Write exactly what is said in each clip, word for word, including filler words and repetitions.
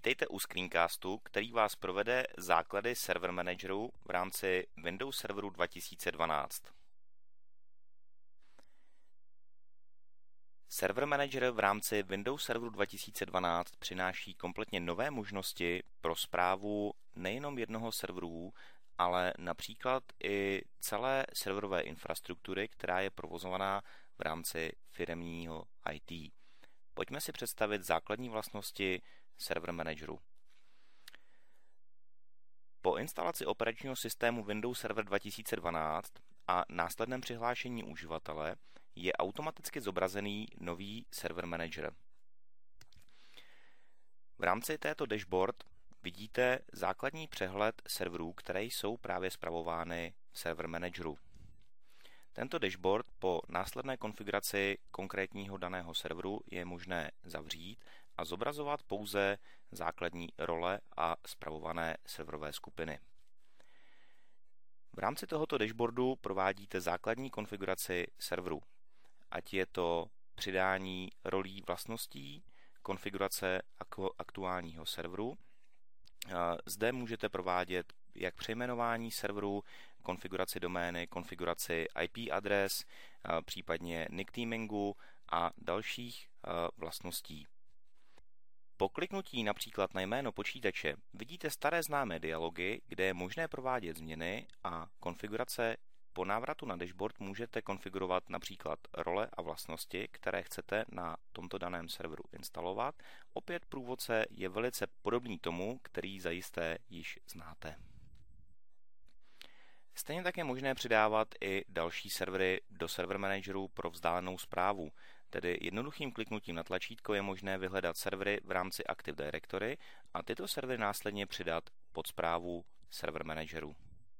Vítejte u screencastu, který vás provede základy Server Manageru v rámci Windows Serveru dva tisíce dvanáct. Server Manager v rámci Windows Serveru dva tisíce dvanáct přináší kompletně nové možnosti pro správu nejenom jednoho serveru, ale například i celé serverové infrastruktury, která je provozovaná v rámci firemního í té. Pojďme si představit základní vlastnosti Server Manageru. Po instalaci operačního systému Windows Server dva tisíce dvanáct a následném přihlášení uživatele je automaticky zobrazený nový Server Manager. V rámci této dashboard vidíte základní přehled serverů, které jsou právě spravovány v Server Manageru. Tento dashboard po následné konfiguraci konkrétního daného serveru je možné zavřít a zobrazovat pouze základní role a spravované serverové skupiny. V rámci tohoto dashboardu provádíte základní konfiguraci serveru, ať je to přidání rolí vlastností, konfigurace aktuálního serveru. Zde můžete provádět jak přejmenování serveru, konfiguraci domény, konfiguraci í pé adres, případně nick teamingu a dalších vlastností. Po kliknutí například na jméno počítače vidíte staré známé dialogy, kde je možné provádět změny a konfigurace. Po návratu na dashboard můžete konfigurovat například role a vlastnosti, které chcete na tomto daném serveru instalovat. Opět průvodce je velice podobný tomu, který zajisté již znáte. Stejně tak je možné přidávat i další servery do Server Manageru pro vzdálenou správu. Tedy jednoduchým kliknutím na tlačítko je možné vyhledat servery v rámci Active Directory a tyto servery následně přidat pod správu Server Manageru.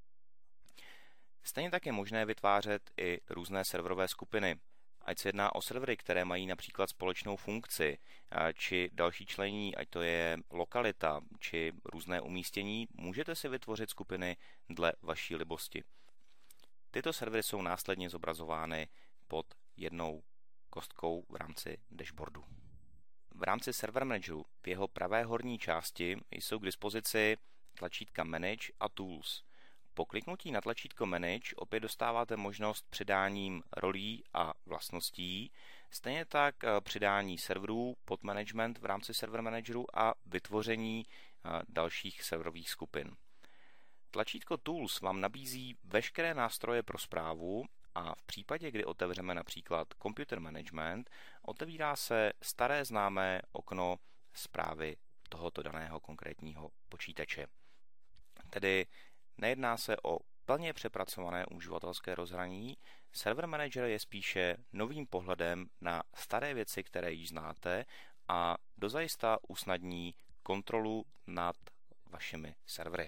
Stejně tak je možné vytvářet i různé serverové skupiny. Ať se jedná o servery, které mají například společnou funkci, či další členění, ať to je lokalita, či různé umístění, můžete si vytvořit skupiny dle vaší libosti. Tyto servery jsou následně zobrazovány pod jednou kostkou v rámci dashboardu. V rámci Server Manageru v jeho pravé horní části jsou k dispozici tlačítka Manage a Tools. Po kliknutí na tlačítko Manage opět dostáváte možnost přidáním rolí a vlastností, stejně tak přidání serverů pod management v rámci Server Manageru a vytvoření dalších serverových skupin. Tlačítko Tools vám nabízí veškeré nástroje pro správu a v případě, kdy otevřeme například Computer Management, otevírá se staré známé okno správy tohoto daného konkrétního počítače. Tedy nejedná se o plně přepracované uživatelské rozhraní, Server Manager je spíše novým pohledem na staré věci, které již znáte a dozajista usnadní kontrolu nad vašimi servery.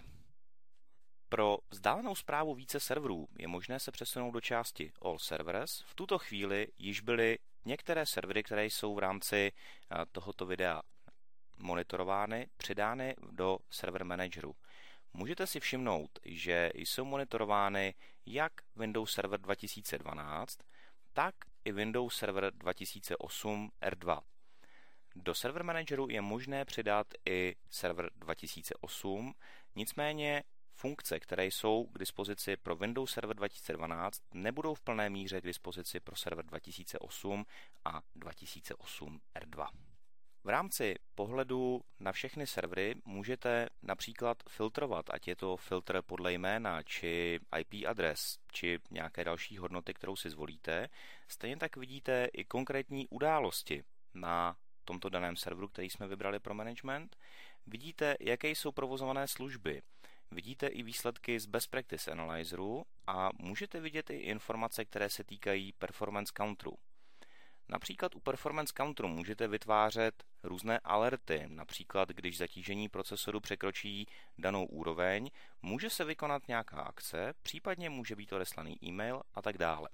Pro vzdálenou správu více serverů je možné se přesunout do části All Servers. V tuto chvíli již byly některé servery, které jsou v rámci tohoto videa monitorovány, přidány do Server Manageru. Můžete si všimnout, že jsou monitorovány jak Windows Server dva tisíce dvanáct, tak i Windows Server dva tisíce osm R dva. Do Server Manageru je možné přidat i Server dva tisíce osm, nicméně funkce, které jsou k dispozici pro Windows Server dva tisíce dvanáct, nebudou v plné míře k dispozici pro Server dva tisíce osm a dva tisíce osm R dva. V rámci pohledu na všechny servery můžete například filtrovat, ať je to filtr podle jména, či í pé adres, či nějaké další hodnoty, kterou si zvolíte. Stejně tak vidíte i konkrétní události na tomto daném serveru, který jsme vybrali pro management. Vidíte, jaké jsou provozované služby. Vidíte i výsledky z Best Practice Analyzeru a můžete vidět i informace, které se týkají Performance Counteru. Například u Performance Counteru můžete vytvářet různé alerty, například když zatížení procesoru překročí danou úroveň, může se vykonat nějaká akce, případně může být odeslaný e-mail a tak dále.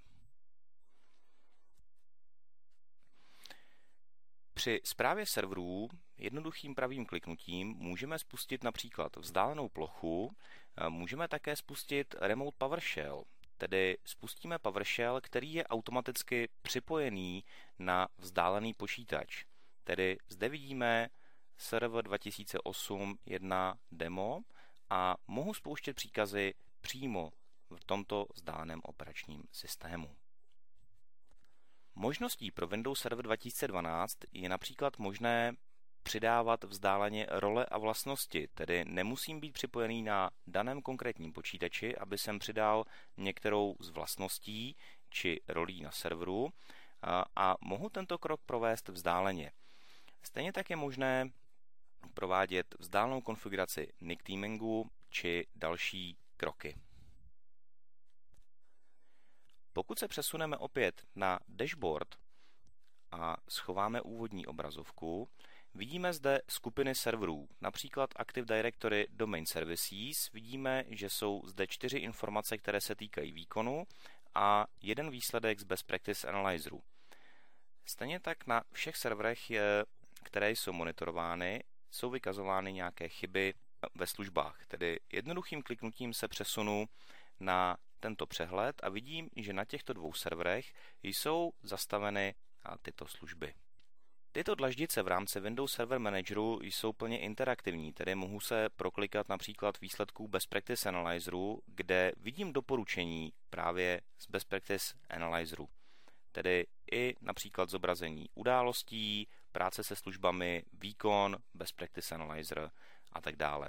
Při správě serverů jednoduchým pravým kliknutím můžeme spustit například vzdálenou plochu, můžeme také spustit Remote PowerShell, tedy spustíme PowerShell, který je automaticky připojený na vzdálený počítač. Tedy zde vidíme server dva tisíce osm jedna demo a mohu spouštět příkazy přímo v tomto vzdáleném operačním systému. Možností pro Windows Server dva tisíce dvanáct je například možné přidávat vzdáleně role a vlastnosti, tedy nemusím být připojený na daném konkrétním počítači, aby jsem přidal některou z vlastností či rolí na serveru a, a mohu tento krok provést vzdáleně. Stejně tak je možné provádět vzdálenou konfiguraci nickteamingu či další kroky. Pokud se přesuneme opět na dashboard a schováme úvodní obrazovku, vidíme zde skupiny serverů, například Active Directory Domain Services. Vidíme, že jsou zde čtyři informace, které se týkají výkonu a jeden výsledek z Best Practice Analyzeru. Stejně tak na všech serverech, které jsou monitorovány, jsou vykazovány nějaké chyby ve službách. Tedy jednoduchým kliknutím se přesunu na tento přehled a vidím, že na těchto dvou serverech jsou zastaveny tyto služby. Tyto dlaždice v rámci Windows Server Manageru jsou plně interaktivní, tedy mohu se proklikat například výsledků Best Practice Analyzeru, kde vidím doporučení právě z Best Practice Analyzeru. Tedy i například zobrazení událostí, práce se službami, výkon, Best Practice Analyzer a tak dále.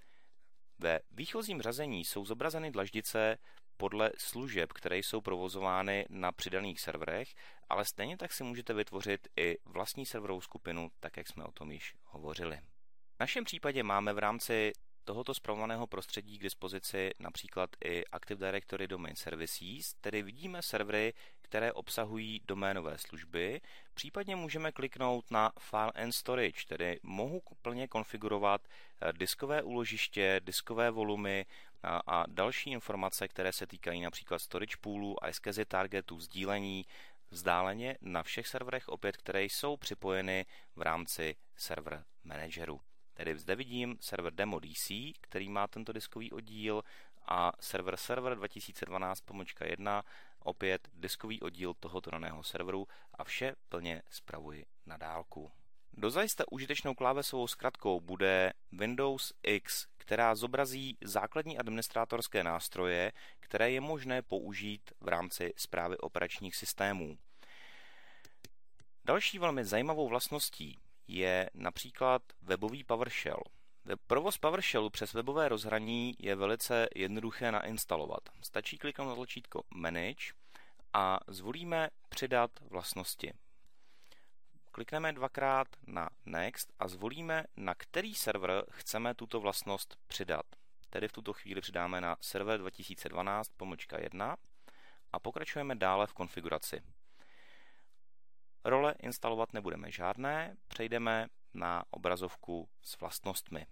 Ve výchozím řazení jsou zobrazeny dlaždice podle služeb, které jsou provozovány na přidaných serverech, ale stejně tak si můžete vytvořit i vlastní serverovou skupinu, tak jak jsme o tom již hovořili. V našem případě máme v rámci tohoto spravovaného prostředí k dispozici například i Active Directory Domain Services, tedy vidíme servery, které obsahují doménové služby, případně můžeme kliknout na File and Storage, tedy mohu plně konfigurovat diskové úložiště, diskové volumy a, a další informace, které se týkají například storage poolů a iSCSI targetů sdílení vzdáleně na všech serverech, opět, které jsou připojeny v rámci Server Manageru. Tedy zde vidím server Demo D C, který má tento diskový oddíl, a server Server dva tisíce dvanáct jedna, opět diskový oddíl tohoto daného serveru, a vše plně spravuji na dálku. Dozajista užitečnou klávesovou zkratkou bude Windows X, která zobrazí základní administrátorské nástroje, které je možné použít v rámci správy operačních systémů. Další velmi zajímavou vlastností je například webový PowerShell. Provoz PowerShellu přes webové rozhraní je velice jednoduché nainstalovat. Stačí kliknout na tlačítko Manage a zvolíme Přidat vlastnosti. Klikneme dvakrát na Next a zvolíme, na který server chceme tuto vlastnost přidat. Tedy v tuto chvíli přidáme na server dva tisíce dvanáct jedna a pokračujeme dále v konfiguraci. Role instalovat nebudeme žádné, přejdeme na obrazovku s vlastnostmi.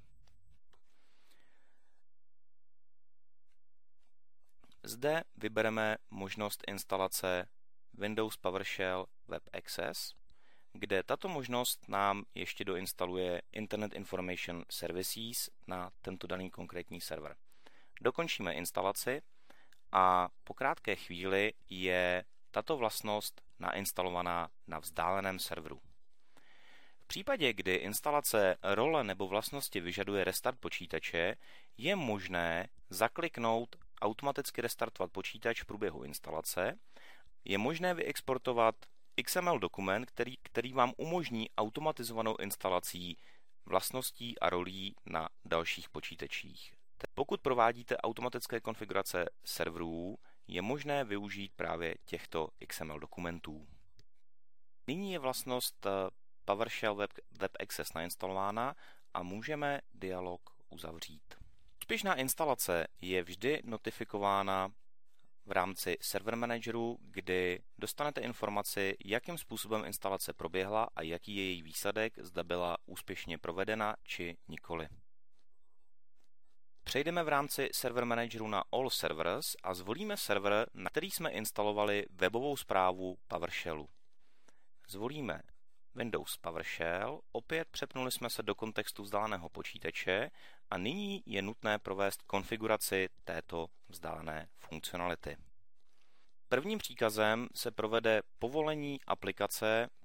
Zde vybereme možnost instalace Windows PowerShell Web Access, kde tato možnost nám ještě doinstaluje Internet Information Services na tento daný konkrétní server. Dokončíme instalaci a po krátké chvíli je tato vlastnost nainstalovaná na vzdáleném serveru. V případě, kdy instalace role nebo vlastnosti vyžaduje restart počítače, je možné zakliknout automaticky restartovat počítač v průběhu instalace. Je možné vyexportovat X M L dokument, který, který vám umožní automatizovanou instalací vlastností a rolí na dalších počítačích. Pokud provádíte automatické konfigurace serverů, je možné využít právě těchto X M L dokumentů. Nyní je vlastnost PowerShell Web, Web Access nainstalována a můžeme dialog uzavřít. Úspěšná instalace je vždy notifikována v rámci Server Manageru, kdy dostanete informaci, jakým způsobem instalace proběhla a jaký je její výsledek, zda byla úspěšně provedena či nikoli. Přejdeme v rámci Server Manageru na All Servers a zvolíme server, na který jsme instalovali webovou zprávu PowerShellu. Zvolíme Windows PowerShell, opět přepnuli jsme se do kontextu vzdáleného počítače a nyní je nutné provést konfiguraci této vzdálené funkcionality. Prvním příkazem se provede povolení aplikace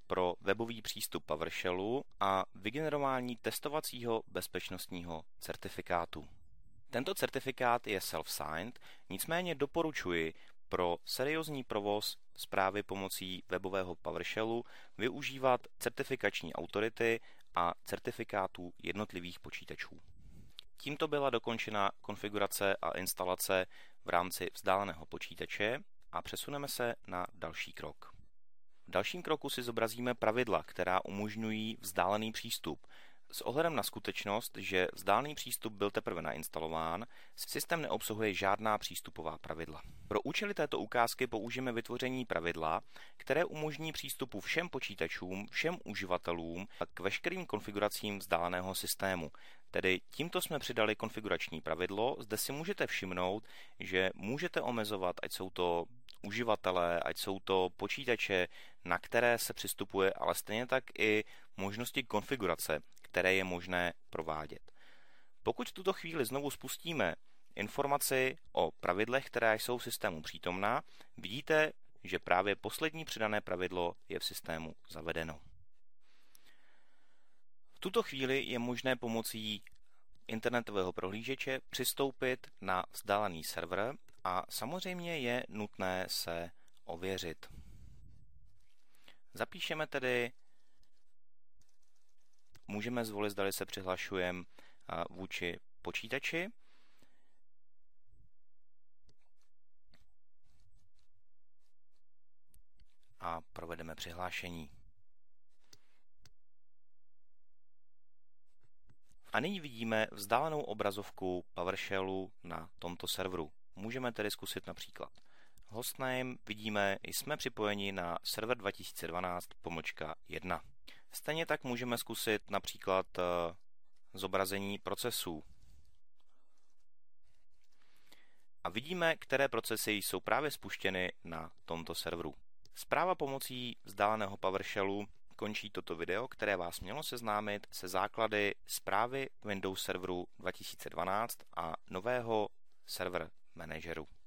pro webový přístup PowerShellu a vygenerování testovacího bezpečnostního certifikátu. Tento certifikát je self-signed, nicméně doporučuji pro seriózní provoz správy pomocí webového PowerShellu využívat certifikační autority a certifikátů jednotlivých počítačů. Tímto byla dokončena konfigurace a instalace v rámci vzdáleného počítače a přesuneme se na další krok. V dalším kroku si zobrazíme pravidla, která umožňují vzdálený přístup. S ohledem na skutečnost, že vzdálený přístup byl teprve nainstalován, systém neobsahuje žádná přístupová pravidla. Pro účely této ukázky použijeme vytvoření pravidla, které umožní přístupu všem počítačům, všem uživatelům a k veškerým konfiguracím vzdáleného systému. Tedy tímto jsme přidali konfigurační pravidlo, zde si můžete všimnout, že můžete omezovat, ať jsou to uživatelé, ať jsou to počítače, na které se přistupuje, ale stejně tak i možnosti konfigurace, které je možné provádět. Pokud v tuto chvíli znovu spustíme informaci o pravidlech, která jsou v systému přítomná, vidíte, že právě poslední přidané pravidlo je v systému zavedeno. V tuto chvíli je možné pomocí internetového prohlížeče přistoupit na vzdálený server a samozřejmě je nutné se ověřit. Zapíšeme tedy, můžeme zvolit, zda se přihlašujeme vůči počítači. A provedeme přihlášení. A nyní vidíme vzdálenou obrazovku PowerShellu na tomto serveru. Můžeme tedy zkusit například hostname, vidíme, jsme připojeni na server dva tisíce dvanáct pomlčka jedna. Stejně tak můžeme zkusit například zobrazení procesů. A vidíme, které procesy jsou právě spuštěny na tomto serveru. Správa pomocí vzdáleného PowerShellu končí toto video, které vás mělo seznámit se základy správy Windows Serveru dva tisíce dvanáct a nového server manageru.